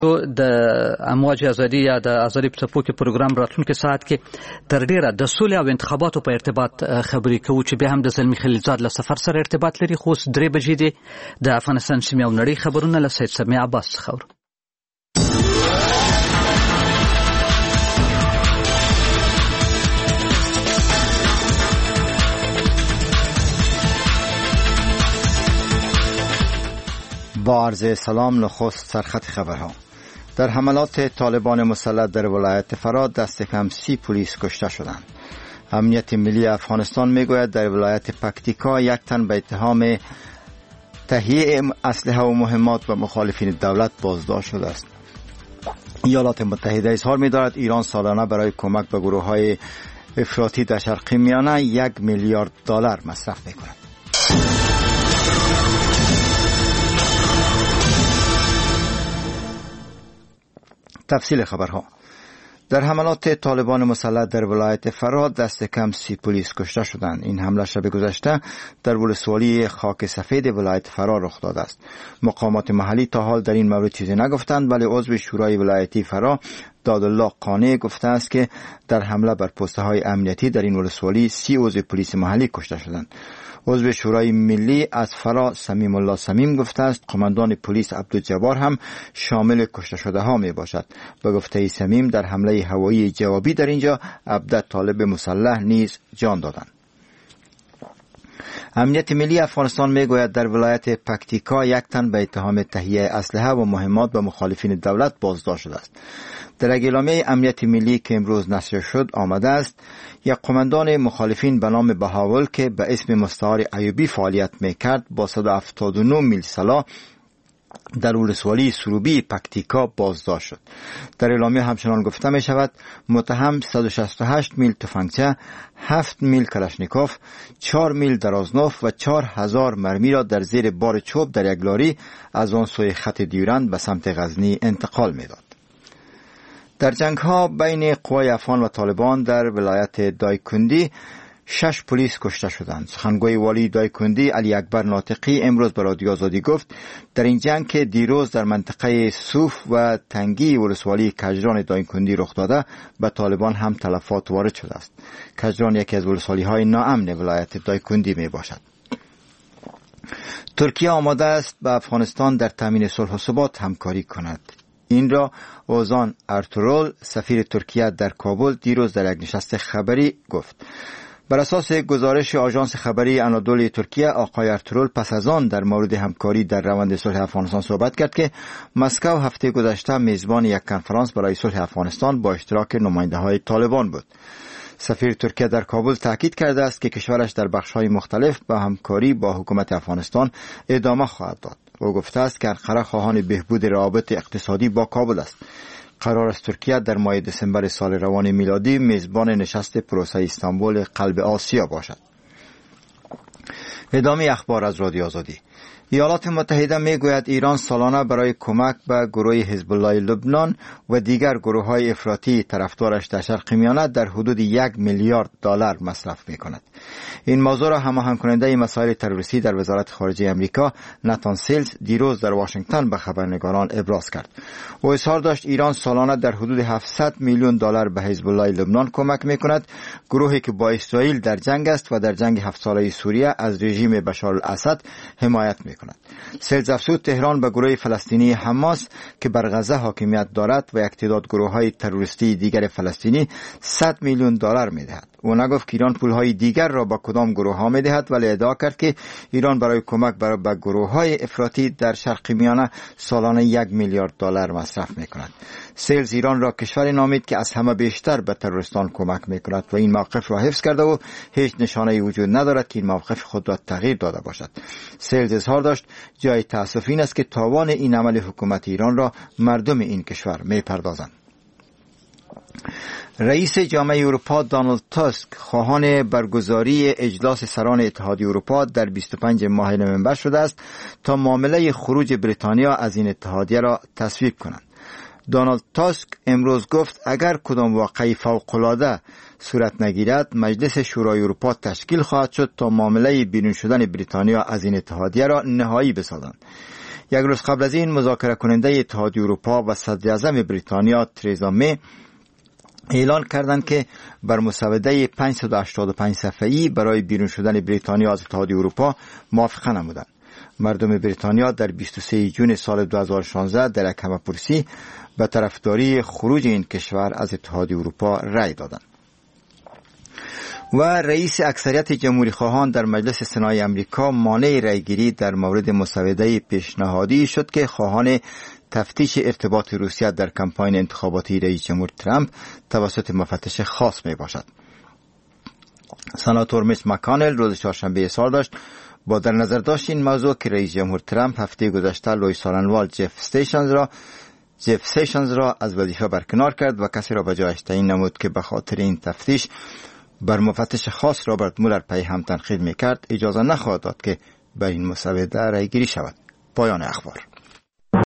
د امواج ازادي یا د ازادي په ټاپو کې پروګرام راتلونکي ساعت کې تر ډیره د سولې او انتخاباتو په ارتباط خبرې کوو چې به هم د زلمی خلیلزاد له سفر سره ارتباط لري. خو 3 بجې دي د افغانستان سیمه او نړۍ خبرونه له سید سمیع عباس څخه. با عرض سلام، نخست سرخط خبرها. در حملات طالبان مسلح در ولایت فرا دست کم 30 پلیس کشته شدند. امنیت ملی افغانستان میگوید در ولایت پکتیکا یک تن به اتهام تهیه اسلحه و مهمات و مخالفین دولت بازداشت شده است. ایالات متحده اظهار می‌دارد ایران سالانه برای کمک به گروه‌های افراطی در شرق میانه 1 میلیارد دلار مصرف می‌کند. تفصیل خبرها. در حملات طالبان مسلح در ولایت فرا دست کم 30 پلیس کشته شدند. این حمله شب گذشته در ولسوالی خاک سفید ولایت فرا رخ داده است. مقامات محلی تا حال در این مورد چیزی نگفتند، ولی عضو شورای ولایتی فرا دادالله قانع گفته است که در حمله بر پست‌های امنیتی در این ولسوالی 30 عضو پلیس محلی کشته شدند. عضو شورای ملی از فرا سمیم الله سمیم گفته است قماندان پلیس عبدالجبار هم شامل کشته شده ها می باشد. به گفته سمیم در حمله هوایی جوابی در اینجا 17 طالب مسلح نیز جان دادند. امنیت ملی افغانستان میگوید در ولایت پکتیکا یک تن به اتهام تهیه اسلحه و مهمات به مخالفین دولت بازداشت شده است. در اعلامیه امنیت ملی که امروز نشر شد آمده است یک قماندان مخالفین به نام بهاول که به اسم مستعار ایوبی فعالیت میکرد با 179 میل سلاح در ولسوالی سروبی پکتیکا بازداشت شد. در اعلامیه همچنان گفته می شود متهم 168 میل تفنگچه، 7 میل کلاشنیکوف، 4 میل درازنوف و 4000 مرمی را در زیر بار چوب در یک لاری از آن سوی خط دیورند به سمت غزنی انتقال می داد. در جنگ ها بین قوای افغان و طالبان در ولایت دایکندی 6 پلیس کشته شدند. سخنگوی والی دایکندی علی اکبر ناطقی امروز به رادیو آزادی گفت در این جنگ که دیروز در منطقه سوف و تنگی ولسوالی کجران دایکندی رخ داده به طالبان هم تلفات وارد شده است. کجران یکی از ولسوالی های ناامن ولایت دایکندی می باشد. ترکیه آماده است با افغانستان در تامین صلح و ثبات همکاری کند. این را اوزان ارتورول سفیر ترکیه در کابل دیروز در یک نشست خبری گفت. بر اساس گزارش آژانس خبری انادولی ترکیه آقای ارتورول پس از آن در مورد همکاری در روند صلح افغانستان صحبت کرد که مسکو هفته گذشته میزبان یک کنفرانس برای صلح افغانستان با اشتراک نماینده‌های طالبان بود. سفیر ترکیه در کابل تاکید کرده است که کشورش در بخش‌های مختلف با همکاری با حکومت افغانستان ادامه خواهد داد. او گفته است که انقره خواهان بهبود روابط اقتصادی با کابل است. قرار است ترکیه در ماه دسامبر سال روان میلادی میزبان نشست پروسه استانبول قلب آسیا باشد. ادامه اخبار از رادیو آزادی. ایالات متحده میگوید ایران سالانه برای کمک به گروه حزب الله لبنان و دیگر گروه‌های افراطی طرفدارش در شرق میانه در حدود 1 میلیارد دلار مصرف میکند. این موضوع را هماهنگ کننده مسائل تروریستی در وزارت خارجه امریکا ناتان سیلز دیروز در واشنگتن به خبرنگاران ابراز کرد. او اظهار داشت ایران سالانه در حدود 700 میلیون دلار به حزب الله لبنان کمک میکند، گروهی که با اسرائیل در جنگ است و در جنگ 7 ساله سوریه از رژیم بشار الاسد حمایت میکند. سیلز افزود تهران به گروه فلسطینی حماس که بر غزه حاکمیت دارد و یک تعداد گروه‌های تروریستی دیگر فلسطینی 100 میلیون دلار میدهد. او نگفت که ایران پولهای دیگر را با کدام گروه ها می دهد، ولی ادعا کرد که ایران برای کمک به گروه های افراطی در شرق میانه سالانه 1 میلیارد دلار مصرف می کند. سیلز ایران را کشوری نامید که از همه بیشتر به تروریستان کمک می کند و این موقف را حفظ کرده و هیچ نشانه‌ای وجود ندارد که این موقف خود را تغییر داده باشد. سیلز اظهار داشت جای تأسف این است که تاوان این عمل حکومت ایران را مردم این کشور می پردازند. رئیس جامعه اروپا دونالد تاسک خواهان برگزاری اجلاس سران اتحادیه اروپا در 25 ماه نوامبر شده است تا معامله خروج بریتانیا از این اتحادیه را تصویب کنند. دونالد تاسک امروز گفت اگر کدام واقعه فوق‌العاده صورت نگیرد مجلس شورای اروپا تشکیل خواهد شد تا معامله بیرون شدن بریتانیا از این اتحادیه را نهایی بسازند. یک روز قبل از این مذاکره کننده اتحادیه اروپا و صدر اعظم بریتانیا ترزا می اعلان کردند که بر مسوده 585 صفحه‌ای برای بیرون شدن بریتانیا از اتحادیه اروپا موافقه نمودند. مردم بریتانیا در 23 جون سال 2016 در یک همه‌پرسی به طرفداری خروج این کشور از اتحادیه اروپا رأی دادند. و رئیس اکثریت جمهوری خواهان در مجلس سنای امریکا مانع رأیگیری در مورد مسوده پیشنهادی شد که خواهان تفتیش ارتباط روسیه در کمپاین انتخاباتی رئیس جمهور ترامپ توسط مفتش خاص می باشد. سناتور میچ مکانل روز چهارشنبه اظهار داشت با در نظر داشت این موضوع که رئیس جمهور ترامپ هفته گذشته لوی سارنوال جف سیشنز را از وظیفه برکنار کرد و کسی را به جایش تعیین نمود که به خاطر این تفتیش بر مفتش خاص رابرت مولر پی هم تنقید میکرد، اجازه نخواهد داد که بر این مسوده رأیگیری شود. پایان اخبار.